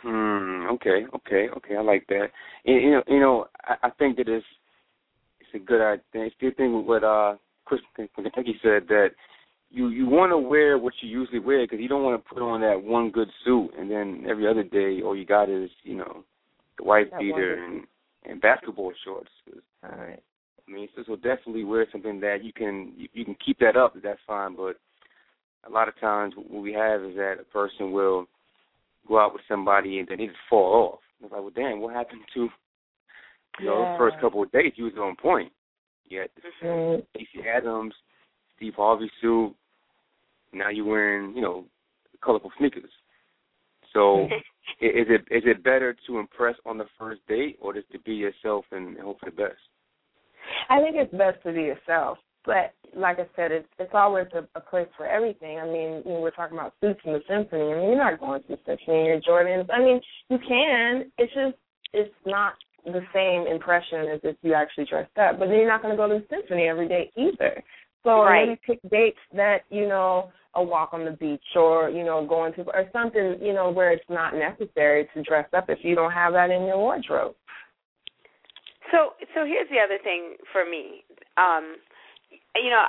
Okay. I like that. And, you know, I think that it's a good idea. It's a good thing with what Chris from Kentucky said, that you want to wear what you usually wear, because you don't want to put on that one good suit and then every other day all you got is, you know, the white beater and basketball shorts. All right. I mean, so definitely wear something that you can keep that up. That's fine. But a lot of times what we have is that a person will go out with somebody and then they just fall off. It's like, well, damn, what happened to the first couple of days? You was on point. You had Stacey Adams, Steve Harvey suit. Now you're wearing, you know, colorful sneakers. So is it better to impress on the first date or just to be yourself and hope for the best? I think it's best to be yourself. But like I said, it's always a place for everything. I mean, you know, we're talking about suits in the symphony. I mean, you're not going to the symphony in your Jordans. I mean, you can. It's not the same impression as if you actually dressed up. But then you're not going to go to the symphony every day either. So maybe pick dates that, you know, a walk on the beach or, you know, going to, or something, you know, where it's not necessary to dress up if you don't have that in your wardrobe. So here's the other thing for me. You know,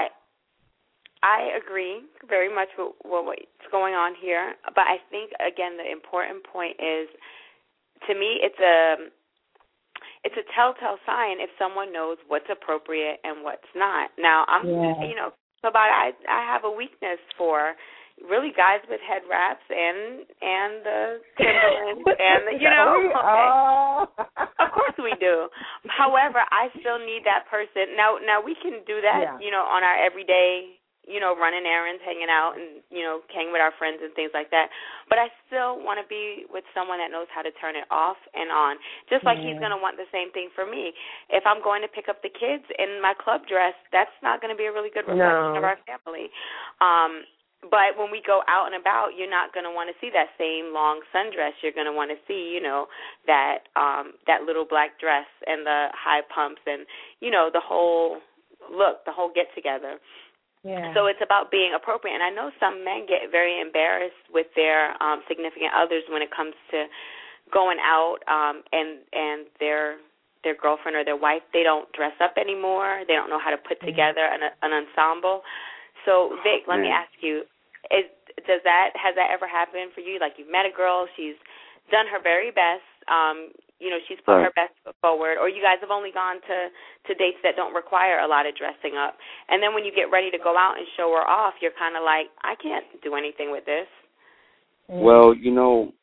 I agree very much with what's going on here, but I think, again, the important point is, to me, it's a telltale sign if someone knows what's appropriate and what's not. Now, you know, I have a weakness for really guys with head wraps and the Timberlands and the, you know. Of course we do. However, I still need that person. Now we can do that, you know, on our everyday, you know, running errands, hanging out, and, you know, hanging with our friends and things like that. But I still want to be with someone that knows how to turn it off and on, just like he's going to want the same thing for me. If I'm going to pick up the kids in my club dress, that's not going to be a really good reflection of our family. But when we go out and about, you're not going to want to see that same long sundress. You're going to want to see, you know, that little black dress and the high pumps and, you know, the whole look, the whole get-together. Yeah. So it's about being appropriate. And I know some men get very embarrassed with their significant others when it comes to going out and their girlfriend or their wife. They don't dress up anymore. They don't know how to put together an ensemble. So, Vic, let me ask you, has that ever happened for you? Like, you've met a girl, she's done her very best, you know, she's put her best foot forward, or you guys have only gone to dates that don't require a lot of dressing up, and then when you get ready to go out and show her off, you're kind of like, I can't do anything with this. Well, you know,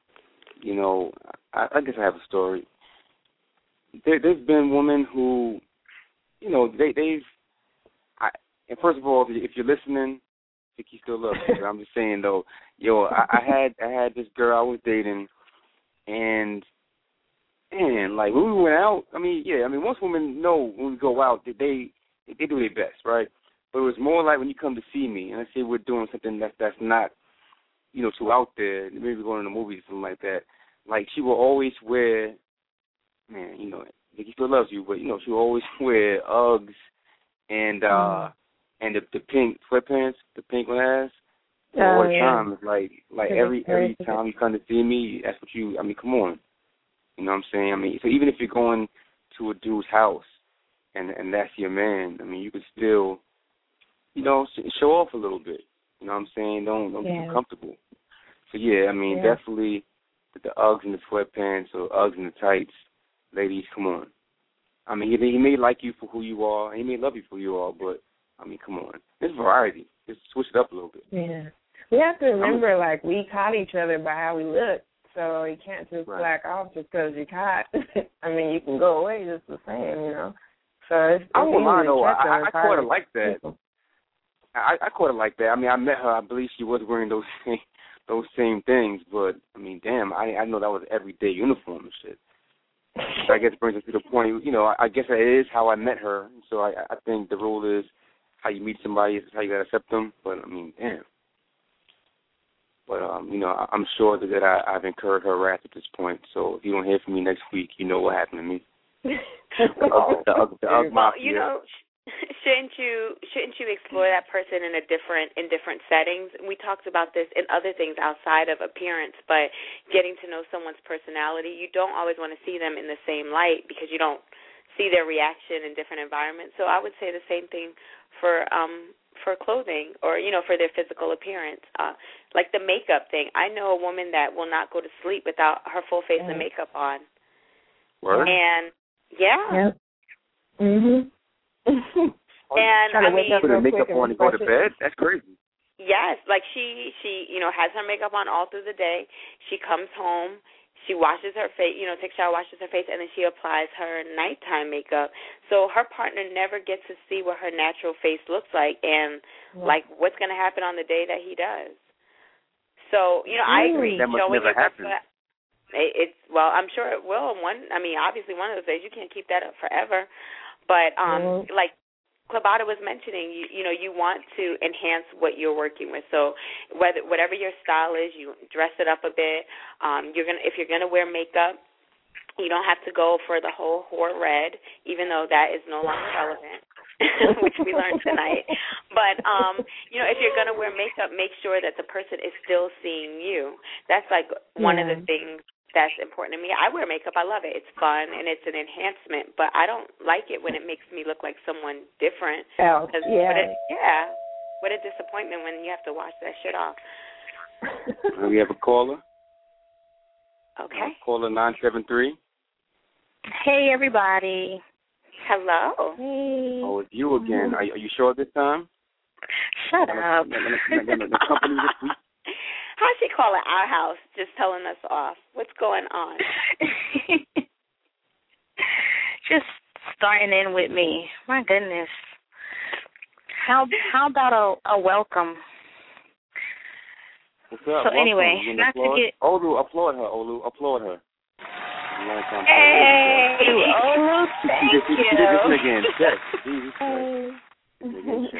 I guess I have a story. There's been women who, you know, and first of all, if you're listening, Vicky still loves you. But I'm just saying though, yo, I had this girl I was dating, and like when we went out, I mean, most women know when we go out that they do their best, right? But it was more like when you come to see me, and let's say we're doing something that's not, too out there, maybe going to the movies or something like that. Like she will always wear, man, Vicky still loves you, but she will always wear Uggs and the pink sweatpants, the pink one has. All the time. It's like every time you come to see me, that's what you. I mean, come on. You know what I'm saying? I mean, so even if you're going to a dude's house and that's your man, I mean, you can still, show off a little bit. You know what I'm saying? Don't be too comfortable. So yeah, I mean, definitely the Uggs and the sweatpants or Uggs and the tights, ladies, come on. I mean, he may like you for who you are, and he may love you for who you are, but I mean, come on, there's variety. Just switch it up a little bit. Yeah, we have to remember, like, we caught each other by how we look. So you can't just slack off just because you're caught. I mean, you can go away just the same, So it's I won't lie, though. I caught her like that. I caught her like that. I mean, I met her. I believe she was wearing those same things. But, I mean, damn, I know that was everyday uniform and shit. So I guess it brings us to the point, I guess that is how I met her. So I think the rule is how you meet somebody is how you got to accept them. But, I mean, damn. But, I'm sure that I've incurred her wrath at this point. So if you don't hear from me next week, you know what happened to me. Well, shouldn't you explore that person in different settings? We talked about this in other things outside of appearance, but getting to know someone's personality, you don't always want to see them in the same light because you don't see their reaction in different environments. So I would say the same thing for clothing or, for their physical appearance. Like the makeup thing. I know a woman that will not go to sleep without her full face of makeup on. Word? And, yeah. Yep. Mhm. And, I mean, put her makeup on and go to bed? That's crazy. Yes. Like she has her makeup on all through the day. She comes home. She washes her face, takes a shower, washes her face, and then she applies her nighttime makeup. So her partner never gets to see what her natural face looks like and, like, what's going to happen on the day that he does. So, I agree. That must never happen. Well, I'm sure it will. Obviously one of those days you can't keep that up forever. But, like Clabata was mentioning, you want to enhance what you're working with. So whatever your style is, you dress it up a bit. If you're gonna wear makeup, you don't have to go for the whole whore red, even though that is no longer relevant, which we learned tonight. But if you're gonna wear makeup, make sure that the person is still seeing you. That's like one of the things that's important to me. I wear makeup. I love it. It's fun and it's an enhancement, but I don't like it when it makes me look like someone different. What a disappointment when you have to wash that shit off. We have a caller. Okay. Caller 973. Hey, everybody. Hello. Hey. Oh, it's you again. Are you sure this time? Shut up. The company this week. How's she calling our house, just telling us off? What's going on? Just starting in with me. My goodness. How about a welcome? What's up? So anyway, not to get... Olu, applaud her. Hey, Olu, thank you. She did this again. Yes. Jesus Christ.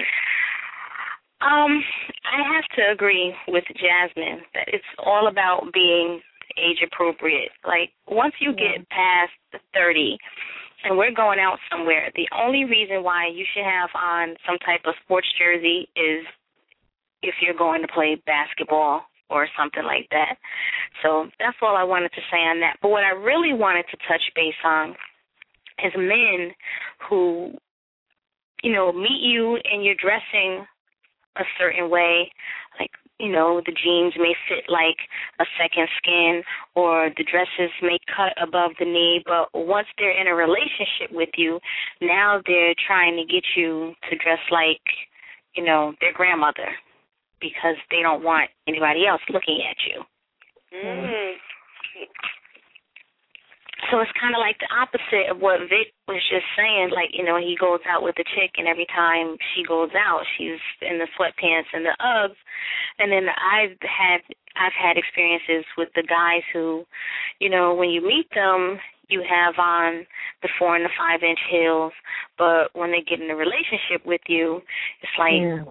I have to agree with Jasmine that it's all about being age appropriate. Like, once you get past 30 and we're going out somewhere, the only reason why you should have on some type of sports jersey is if you're going to play basketball or something like that. So that's all I wanted to say on that. But what I really wanted to touch base on is men who, meet you and you're dressing a certain way, like, the jeans may fit like a second skin or the dresses may cut above the knee, but once they're in a relationship with you, now they're trying to get you to dress like, their grandmother because they don't want anybody else looking at you. So it's kind of like the opposite of what Vic was just saying. Like, you know, he goes out with a chick, and every time she goes out, she's in the sweatpants and the Uggs. And then I've had experiences with the guys who, you know, when you meet them, you have on the 4 and the 5 inch heels, but when they get in a relationship with you, it's like,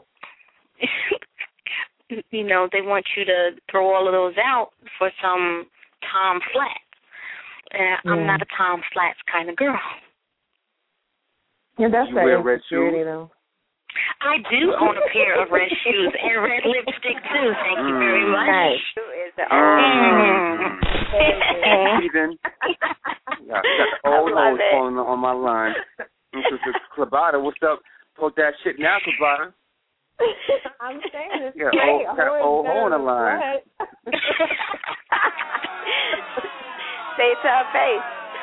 you know, they want you to throw all of those out for some Tom Flat. And I'm not a Tom Flats kind of girl. Yeah, that's you wear red shoes? Though. I do own a pair of red shoes and red lipstick too. Thank you very much. Heathen. Got the old hoes calling on my line. Clebata, what's up? Poke that shit now, Clebata. I'm saying it's great. Got an old hoe on the line. Say it to her face.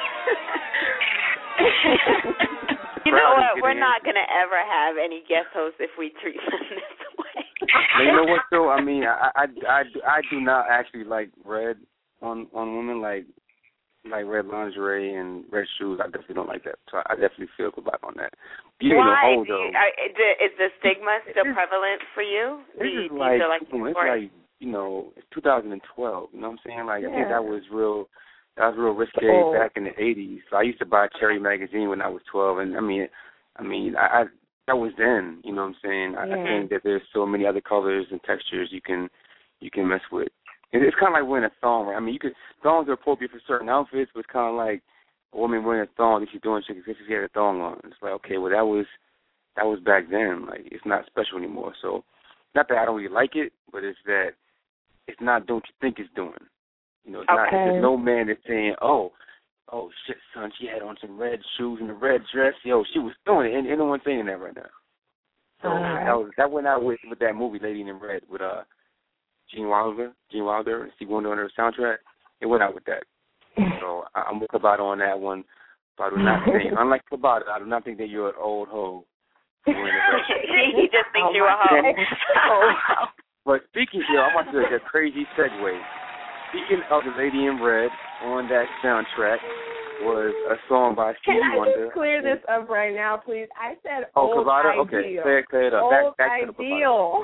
You know what? We're not going to ever have any guest hosts if we treat them this way. You know what, though? I mean, I do not actually like red on women, like red lingerie and red shoes. I definitely don't like that. So I definitely feel good on that. Why? Is the stigma still prevalent for you? It's like, you know, it's 2012. You know what I'm saying? Like, I think that was real risque back in the 80s. So I used to buy Cherry magazine when I was 12, and I mean, that was then. You know what I'm saying? I think that there's so many other colors and textures you can mess with. It's kind of like wearing a thong, right? I mean, thongs are appropriate for certain outfits, but it's kind of like a woman wearing a thong if she's doing shit because she had a thong on. It's like, okay, well, that was back then. Like, it's not special anymore. So, not that I don't really like it, but it's that it's not don't you think it's doing. You know, it's not. There's no man that's saying, oh shit, son, she had on some red shoes and a red dress. Yo, she was doing it. And anyone saying that right now. So that went out with that movie, Lady in Red, with Gene Wilder, and Steve Wonder on her soundtrack. It went out with that. So I'm with Clebata on that one. But I do not think, unlike Clebata, I do not think that you're an old hoe. He just thinks you're a hoe. But speaking, I want to do a crazy segue. Speaking of the Lady in Red, on that soundtrack was a song by Stevie Wonder. Can I just clear this up right now, please? I said old Clebata? Ideal. Okay, clear it up. Old back Ideal.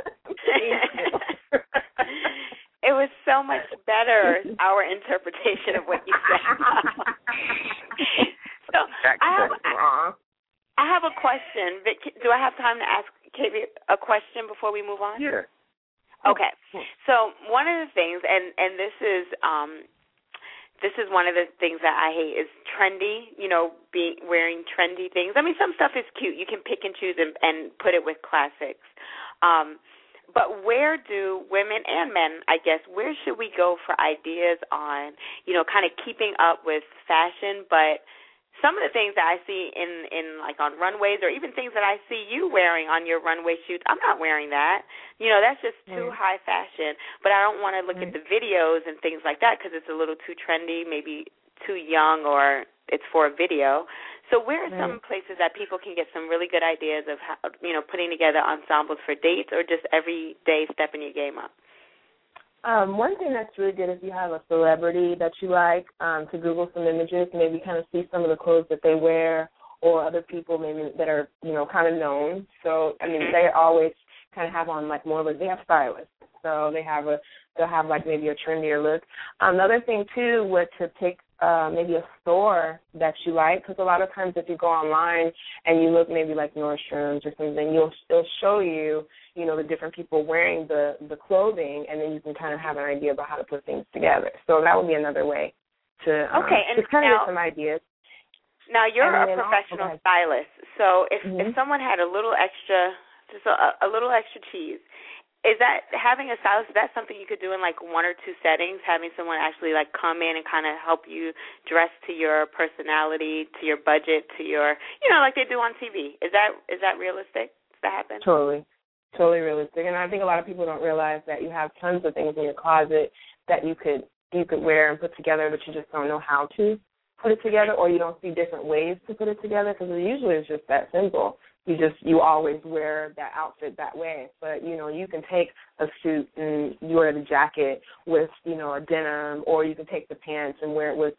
It was so much better, our interpretation of what you said. So I have a question. Do I have time to ask KB a question before we move on? Yeah. Okay. So one of the things, and this is one of the things that I hate is trendy. You know, wearing trendy things. I mean, some stuff is cute. You can pick and choose and put it with classics. But where do women and men, I guess, where should we go for ideas on, you know, kind of keeping up with fashion? But some of the things that I see in like on runways, or even things that I see you wearing on your runway shoots, I'm not wearing that. You know, that's just too high fashion. But I don't want to look at the videos and things like that because it's a little too trendy, maybe too young, or it's for a video. So where are some places that people can get some really good ideas of how, you know, putting together ensembles for dates, or just every day stepping your game up? One thing that's really good is you have a celebrity that you like, to Google some images, maybe kind of see some of the clothes that they wear, or other people maybe that are, you know, kind of known. So, I mean, they always kind of have on like more of they have stylists. So they'll have like maybe a trendier look. Another thing too would to pick maybe a store that you like, because a lot of times if you go online and you look maybe like Nordstrom's or something, it'll show you, you know, the different people wearing the clothing, and then you can kind of have an idea about how to put things together. So that would be another way to kind of get some ideas. Now you're a professional stylist, so if someone had a little extra, just a little extra cheese. Is that having a stylist, is that something you could do in like one or two settings, having someone actually like come in and kind of help you dress to your personality, to your budget, to your, you know, like they do on TV? Is that realistic? Does that happen? Totally realistic. And I think a lot of people don't realize that you have tons of things in your closet that you could wear and put together, but you just don't know how to put it together, or you don't see different ways to put it together, because usually it's just that simple. You always wear that outfit that way. But, you know, you can take a suit and you wear the jacket with, you know, a denim, or you can take the pants and wear it with a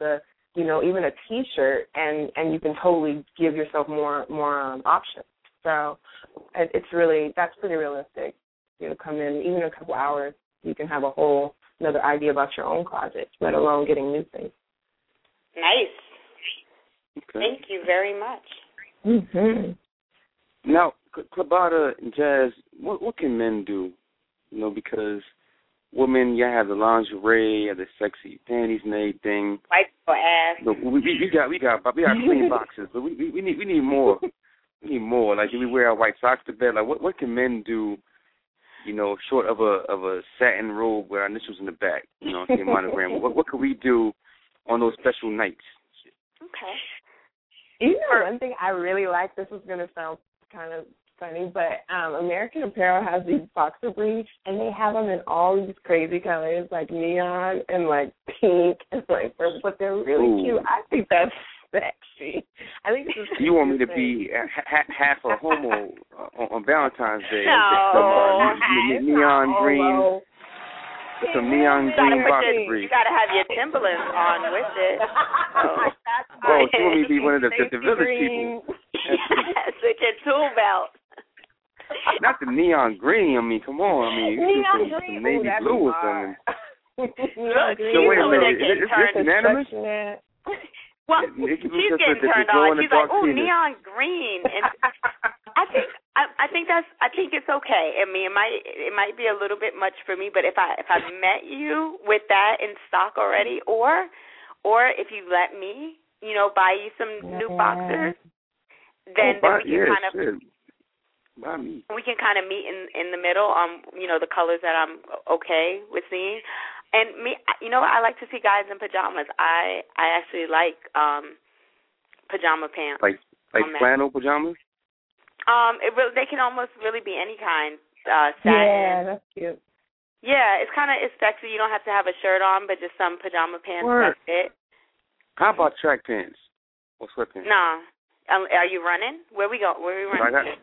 even a T-shirt, and you can totally give yourself more options. So it's really, that's pretty realistic. Come in, even in a couple hours, you can have another idea about your own closet, let alone getting new things. Nice. Okay. Thank you very much. Mm-hmm. Now, Clabata and Jazz, what can men do? Because women, you have the lingerie, you have the sexy panties and everything. Wipe your ass. Look, we got clean boxes, but we need more. We need more. Like, do we wear our white socks to bed? Like, what can men do? Short of a satin robe with our initials in the back. Say monogram. What could we do on those special nights? Okay. One thing I really like. This is gonna sound kind of funny, but American Apparel has these boxer briefs, and they have them in all these crazy colors, like neon and like pink, and like, but they're really cute. I think that's sexy. I think this is you want me to be half a homo on Valentine's Day? No, neon green. Some neon green boxer briefs. You gotta have your Timberlands on with it. Oh, you want me to be one of the village people? Yes, with your tool belt. Not the neon green. I mean, come on. I mean, neon some navy blue or something. So wait a minute. Is this unanimous? Well, she's getting turned on. She's like, "Oh, neon green." And I think it's okay. I mean, it might be a little bit much for me, but if I met you with that in stock already, or if you let me, buy you some new boxers, then we can kind of. By me. We can kind of meet in the middle on, the colors that I'm okay with seeing. And me, I like to see guys in pajamas. I actually like pajama pants. Like flannel pajamas? They can almost really be any kind. Satin. Yeah, that's cute. Yeah, it's sexy. You don't have to have a shirt on, but just some pajama pants that fit. How about track pants or sweatpants? No. Are you running? Where we running?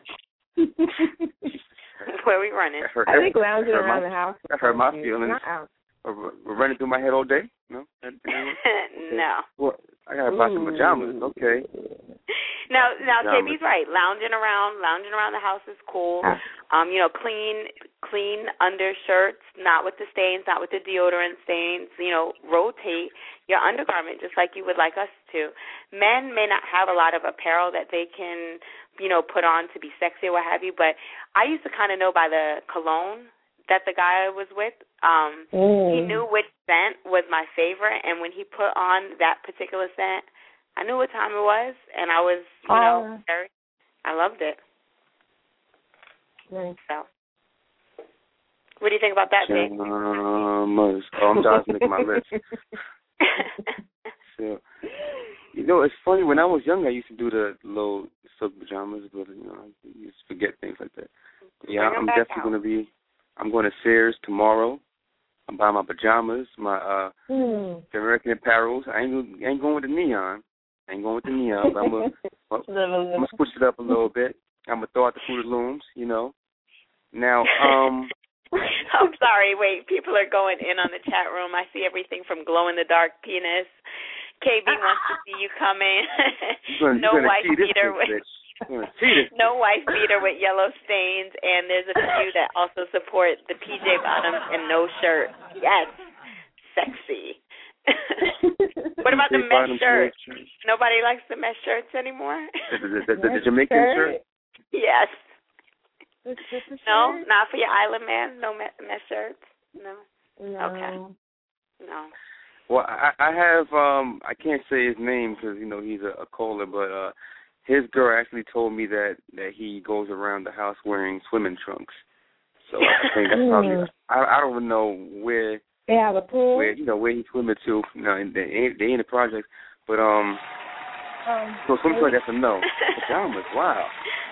Where we running? I think lounging around the house. That hurt my feelings. We're running through my head all day? No? No. Well, I got to buy some pajamas. Okay. Now, KB's right. Lounging around the house is cool. Clean undershirts, not with the stains, not with the deodorant stains. Rotate your undergarment just like you would like us to. Men may not have a lot of apparel that they can, put on to be sexy or what have you, but I used to kind of know by the cologne that the guy I was with. He knew which scent was my favorite, and when he put on that particular scent, I knew what time it was, and I was, I loved it. Nice. So, what do you think about that, Jake? I'm just making my list. So, it's funny. When I was young, I used to do the low silk pajamas, but I used to forget things like that. Yeah, I'm definitely going to be. I'm going to Sears tomorrow. I'm buying my pajamas, my American Apparels. I ain't going with the neon. But I'm gonna switch it up a little bit. I'm gonna throw out the Fruit Looms, Now, I'm sorry. Wait, people are going in on the chat room. I see everything from glow in the dark penis. KB wants to see you come in. No wife beater with yellow stains, and there's a few that also support the PJ bottoms and no shirt. Yes, sexy. What about the mesh shirts? Nobody likes the mesh shirts anymore? The Jamaican shirt? Yes. No, not for your island man. No mesh shirts. No. Okay. No. Well, I have. I can't say his name because he's a caller, but his girl actually told me that he goes around the house wearing swimming trunks. So I think that's probably. I don't know where. They have a pool. Where he's swimming to. They in the projects, but so something like that's a no. Pajamas, wow.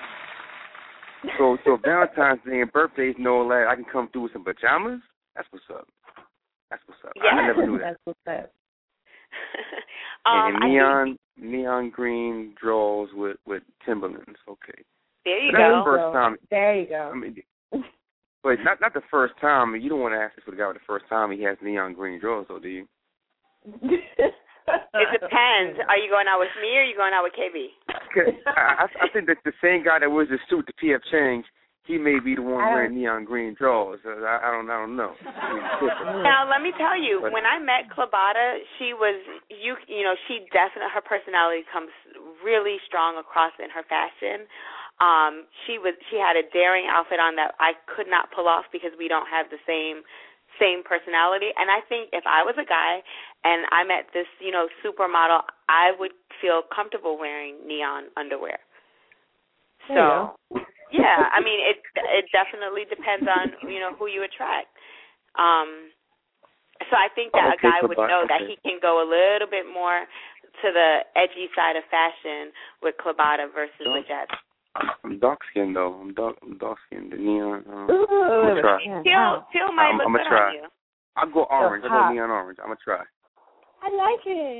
So Valentine's Day and birthdays, no lad, I can come through with some pajamas. That's what's up. Yeah. I never knew that. That's what's up. And neon green drawers with Timberlands. Okay. There you go. That's the first time. There you go. I mean, but not the first time. You don't want to ask this for the guy with the first time he has neon green drawers, though, do you? It depends. Are you going out with me or are you going out with KB? I think that the same guy that wears the suit, the P.F. Chang's, he may be the one wearing neon green drawers. I don't know. Now, let me tell you, when I met Clabata, she was, her personality comes really strong across in her fashion. She had a daring outfit on that I could not pull off because we don't have the same personality. And I think if I was a guy and I met this, supermodel, I would feel comfortable wearing neon underwear. So, yeah, I mean, it definitely depends on, who you attract. So I think that a guy would know that he can go a little bit more to the edgy side of fashion with Clabata versus with Jazz. I'm dark-skinned, though. I'm dark-skinned. The neon. Teal might look good on you. I'll go orange. I'll go neon orange. I'm going to try. I like it.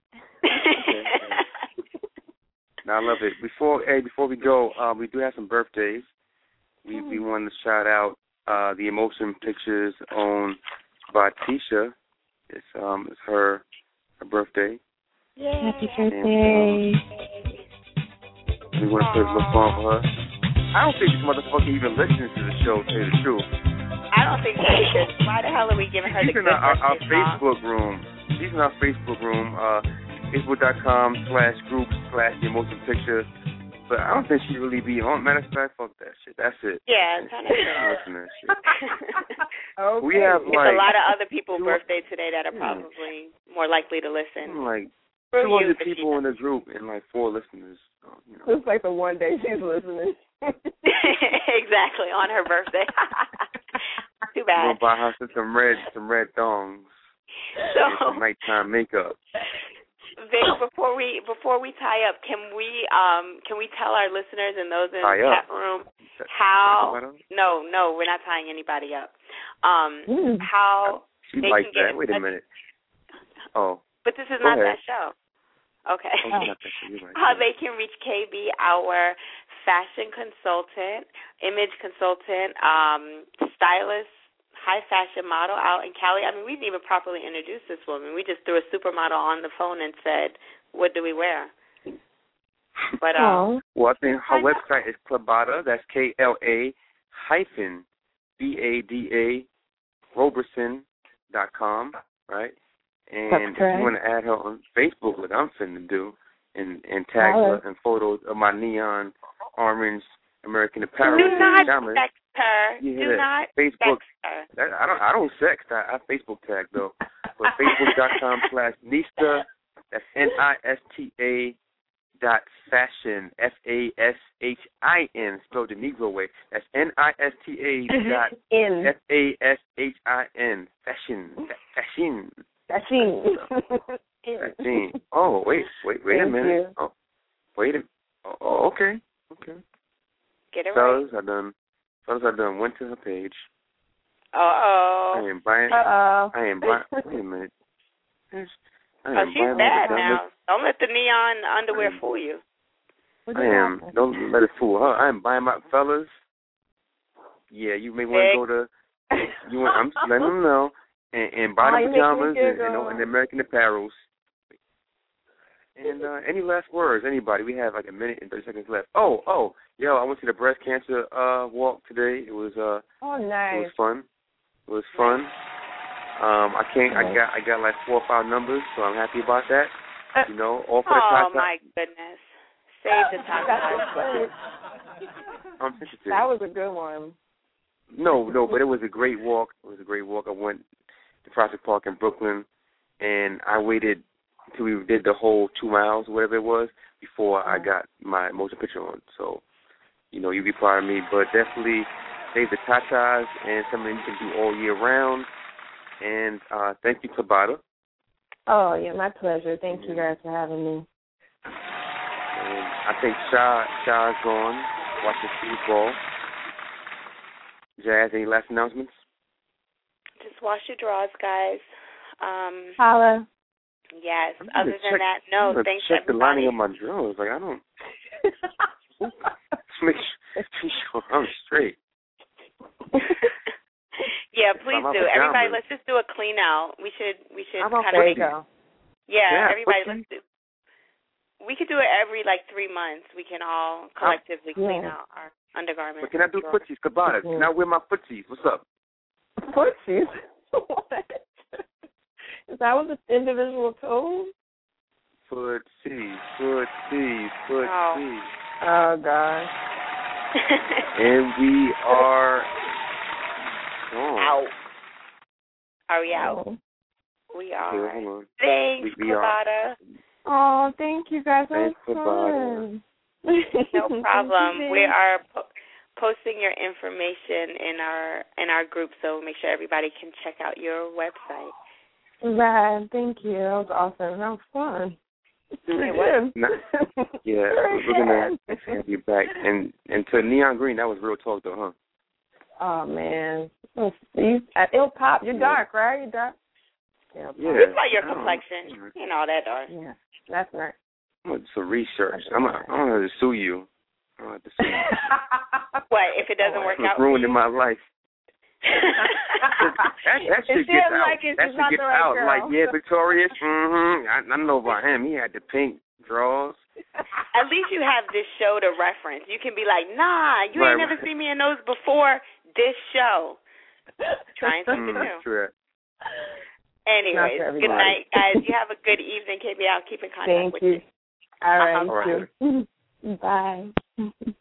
No, I love it. Before we go, we do have some birthdays. We want to shout out the Emotion Pictures owned by Tisha. It's her birthday. Yay. Happy birthday. We want to play a little song for her. I don't think this motherfucker even listens to the show, to tell you the truth. I don't think she should. Why the hell are we giving her the good birthday our Facebook room. She's in our Facebook room. Facebook.com/groups/The Emotion Picture. But I don't think she really be on. Matter of fact, fuck that shit. That's it. Yeah, kind of. Listen to that shit. Okay. We have a lot of other people's birthday today that are probably more likely to listen. Like 200 people in the group and like 4 listeners. Looks like the one day she's listening. Exactly, on her birthday. Too bad. I'm gonna buy her some red thongs. So and some nighttime makeup. Vic, before we tie up, can we tell our listeners and those in the chat room how? No, we're not tying anybody up. How she they likes can that. Wait a minute. Oh. But this is not that show. Okay. How they can reach KB, our fashion consultant, image consultant, stylist, high fashion model out in Cali. I mean, we didn't even properly introduce this woman. We just threw a supermodel on the phone and said, "What do we wear?" But well, I think her website is Clabata. That's KLA-BADA Roberson.com, right? And if you want to add her on Facebook, what I'm finna do, and tag her in photos of my neon orange American Apparel. Do not sext her. Yeah, do not Facebook. Sext her. I don't sext. I Facebook tag though. But Facebook.com/Nista. That's NISTA .fashion FASHIN spelled the Negro way. That's NISTA FASHIN Fashion. Oh, wait a minute. Oh, wait a. Oh, okay. Get it right. Fellas, I done went to her page. I am buying. Wait a minute. She's bad now. Don't let the neon underwear fool you. Don't let it fool her. I am buying my fellas. Yeah, you may want to go to. I'm just letting them know. And bottom pajamas and the American apparels. And any last words, anybody? We have like a minute and 30 seconds left. I went to the breast cancer walk today. It was nice. It was fun. I got like 4 or 5 numbers, so I'm happy about that. All for the top. Oh my goodness. Save the top. I'm interested. That was a good one. No, but it was a great walk. I went to Prospect Park in Brooklyn, and I waited until we did the whole 2 miles, whatever it was, before I got my motion picture on. So, you'd be proud of me. But definitely save the tatas and something you can do all year round. And thank you, Clabata. Oh, yeah, my pleasure. Thank you guys for having me. And I think Shah's gone watching football. Jazz, any last announcements? Just wash your drawers, guys. Holla. Yes. Other than that, no. Thanks, check everybody. the lining of my drawers. Like, I don't. Make sure I'm straight. Yeah, please do. Everybody, let's just do a clean out. We should kind of. Yeah, everybody. We could do it every 3 months. We can all collectively clean out our undergarments. But can I do footsies, Kabatas? Can I wear my footsies? What's up? Footsies? What? Is that what the individual toes? Footsies. Oh, gosh. And we are out. Are we out? Oh. We are. Yeah, hold on. Thanks, Kabata. Oh, thank you guys. Thanks, fun. No problem. We are posting your information in our group, so make sure everybody can check out your website. Right. Thank you. That was awesome. That was fun. It was. Yeah, we're gonna have you back. And to Neon Green, that was real talk, though, huh? Oh man, it'll pop. You're dark, right? You're dark. Yeah. It's like your complexion and all that dark. Yeah, that's right. I'm gonna do some research. I'm gonna sue you. I'm gonna sue you. What if it doesn't work out? It's ruining my life. that shit gets out. That shit gets out. Girl. Like, yeah, Victorious. I know about him. He had the pink drawers. At least you have this show to reference. You can be like, nah, you ain't never seen me in those before this show. Trying something new. True. Anyways, good night, guys. You have a good evening, KB. I'll keep in contact with you. All right. All right. Bye.